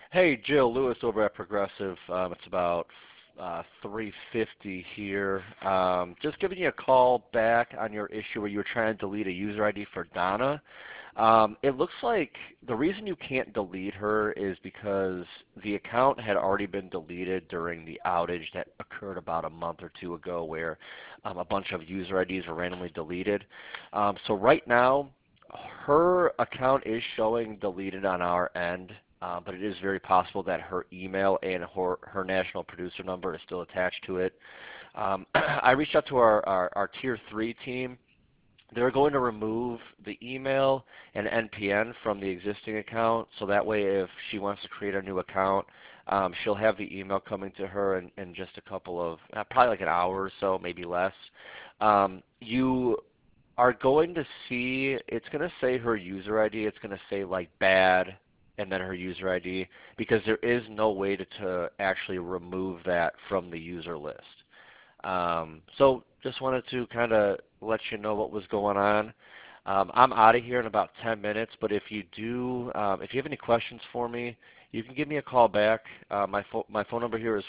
Hey, Jill Lewis over at Progressive. It's about 3:50 here. Just giving you a call back on your issue where you were trying to delete a user ID for Donna. It looks like the reason you can't delete her is because the account had already been deleted during the outage that occurred about a month or two ago where a bunch of user IDs were randomly deleted. So right now, her account is showing deleted on our end, but it is very possible that her email and her national producer number is still attached to it. I reached out to our Tier 3 team. They're going to remove the email and NPN from the existing account, so that way if she wants to create a new account, she'll have the email coming to her in just a couple of, probably like an hour or so, maybe less. You are going to see, it's going to say her user ID, it's going to say like bad and then her user ID because there is no way to actually remove that from the user list. So just wanted to kind of let you know what was going on. I'm out of here in about 10 minutes, but if you do, if you have any questions for me, you can give me a call back. My phone number here is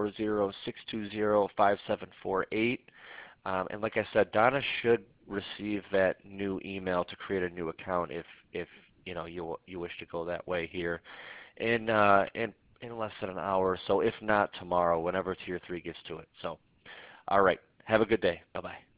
440-620-5748. And like I said, Donna should receive that new email to create a new account if you wish to go that way here in less than an hour or so, if not tomorrow, whenever Tier 3 gets to it. So, all right. Have a good day. Bye-bye.